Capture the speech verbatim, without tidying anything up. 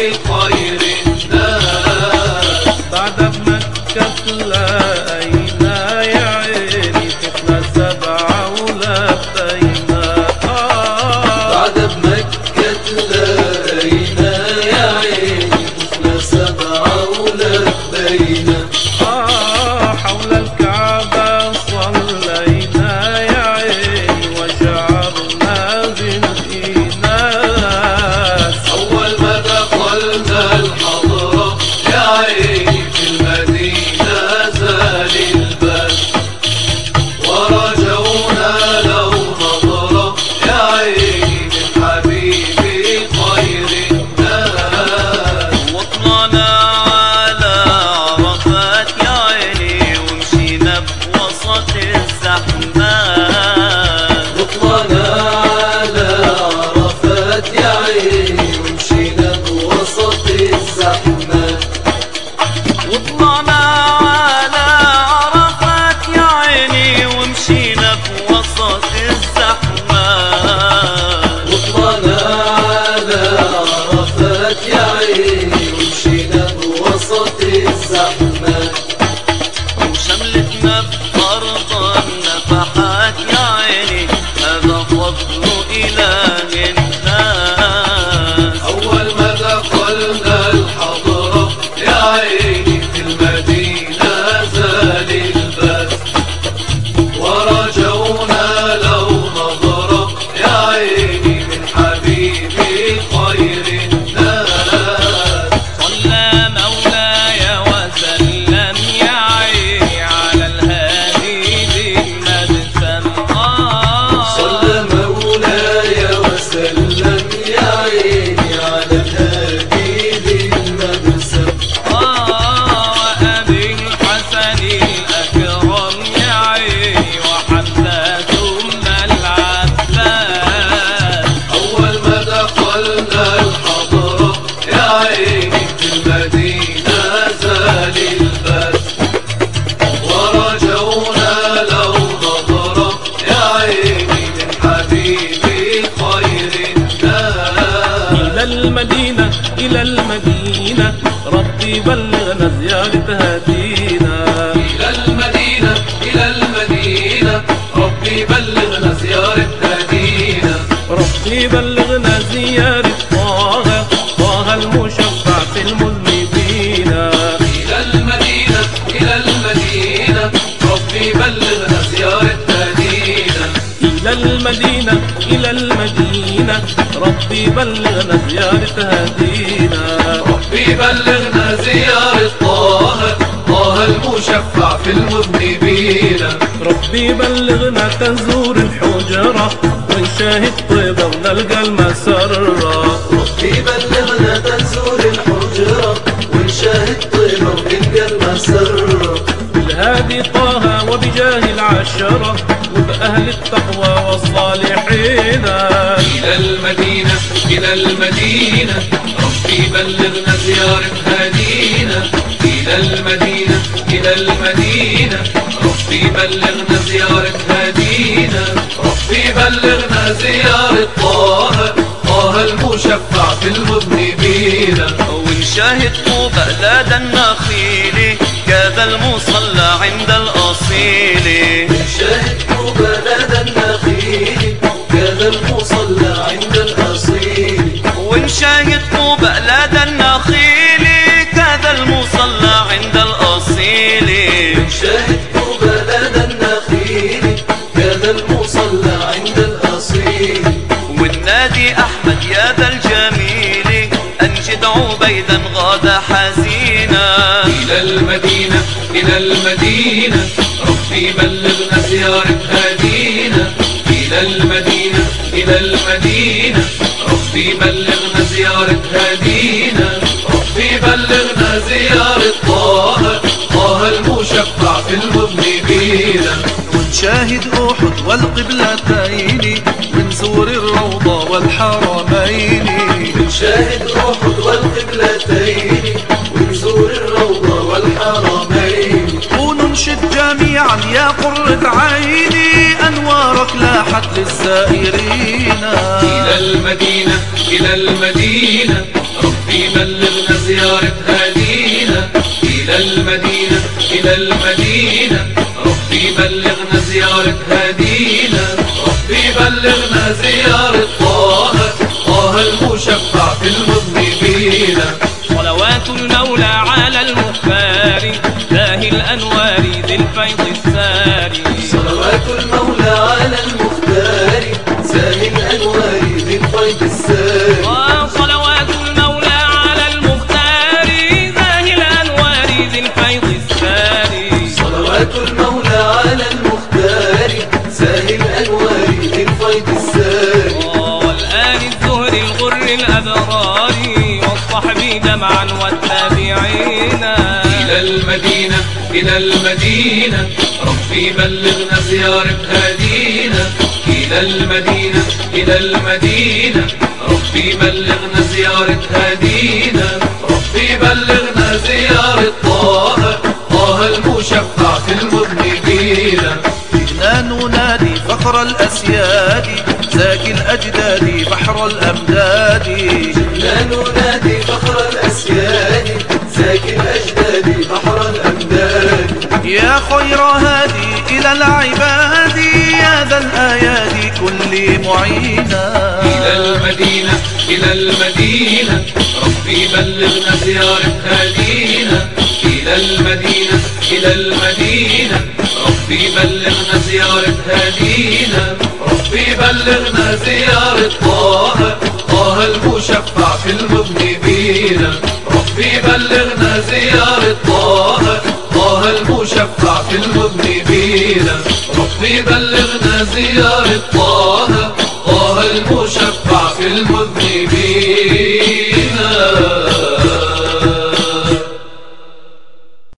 خير الناس. بعد بمكة لقينا يا عيني طفنا سبعة ولبينا. بعد بمكة لقينا يا عيني طفنا سبعة ولبينا. حول الكعبة صلينا يا عيني وشعرنا بالإيناس. أول ما دخلنا الحضرة يا عيني في المدينة زال الباس، ورجونا لو نظرة يا عيني من حبيبي خير الناس. وطلعنا على عرفات يا عيني ومشينا بوسط الزحمات. وطلعنا على عرفات يا عيني ومشينا بوسط الزحمات. وطلعنا على عرفات يا عيني ومشينا بوسط الزحمات. وطلعنا على عرفات يا عيني ومشينا بوسط الزحمات. وشملتنا بأرض النفحات يا عيني هذا فضل إله الناس. أول ما دخلنا الحضرة يا عيني في المدينة زال الباس، ورجونا لو نظرة يا عيني من حبيبي خير الناس. صلى مولاي وسلم يا عيني على الهادي بالمدسم. صلى مولاي وسلم يا عيني على الهادي بالمبسم. وأبي الحسن الأكرم يا عيني وحمزة ثم العباس. أول ما دخلنا الحضرة يا عيني في المدينة زال الباس، ورجونا لو نظرة يا عيني من حبيبي خير الناس. إلى المدينة إلى المدينة ربي بلغنا زيارة هدينا. إلى المدينة إلى المدينة ربي بلغنا زيارة هدينا. ربي بلغنا زيارة طه طه المشفع في المذنبين. إلى المدينة إلى المدينة ربي بلغنا زيارة هدينا. إلى المدينة إلى المدينة ربي بلغنا زيارة هدينا. ربي بلغنا زيارة طه طه المشفع في المذنبين. ربي بلغنا تزور الحجرة ونشاهد طيبة ونلقى المسرة. ربي بلغنا تزور الحجرة ونشاهد طيبة ونلقى المسرة. بالهادي طه وبجاه العشرة وبأهل التقوى والصالحين. إلى المدينة إلى المدينة ربي بلغنا زيارة هدينا. إلى المدينة إلى المدينة ربي بلغنا زيارة هدينا. ربي بلغنا زيارة طه طه المشفع في المذنبين. ونشاهد بلاد النخيل كذا المصلى عند الأصيل. شاهد بلاد النخيل كذا المصلى عند الأصيل. ونشاهد بلاد النخيل كذا المصلى عند الأصيل. شاهد بلاد النخيل كذا المصلى عند الأصيل. والنادي أحمد يا ذا الجميل أنجد عبيدا غاد حزينا. إلى المدينة إلى المدينة ربي بلغنا زيارة هدينا. إلى المدينة إلى المدينة ربي بلغنا زيارة هدينا. ربي بلغنا زيارة طه طه المشفع في المذنبين. ونشاهد أحد والقبلتين ونزور الروضة والحرمين. نشاهد أحد والقبلتين ونزور الروضة والحرمين. وننشد جميعا يا قرة عيني أنوارك لاحت للزائرين. إلى المدينة إلى المدينة ربي بلغنا زيارة هادينا إلى المدينة إلى المدينة ربي بلغنا زيارة هادينا ربي بلغنا زيارة طه طه المشفع في المذنبين. صلوات المولى على المختار زاهي الأنوار ذي الفيض الساري. صلوات المولى على المختار زاهي الأنوار ذي الفيض الساري. صلوات المولى على المختار زاهي الأنوار ذي الفيض الساري. صلوات المولى على المختار زاهي الأنوار ذي الفيض الساري. والآل الزهر الغر الأبرار والصحب جمعا والتابعين. إلى المدينة إلى المدينة ربي بلغنا زيارة هادينا إلى المدينة إلى المدينة ربي بلغنا زيارة هادينا ربي بلغنا زيارة طه طه المشفع في المذنبين. جئنا ننادي فخر الأسياد زاكي الأجداد بحر الأمداد. جئنا ننادي فخر الأسياد زاكي الأجداد بحر الأمداد. يا خير هادي إلى العباد يا ذا الآيات كل معينا. إلى المدينة إلى المدينة ربي بلغنا زيارة هادينا إلى المدينة إلى المدينة ربي بلغنا زيارة هادينا ربي بلغنا زيارة طه طه المشفع في المذنبين. ربي بلغنا زيارة طه طه المشفع في المذنبين. ربي بلغنا زيارة طه طه المشفع في المذنبين.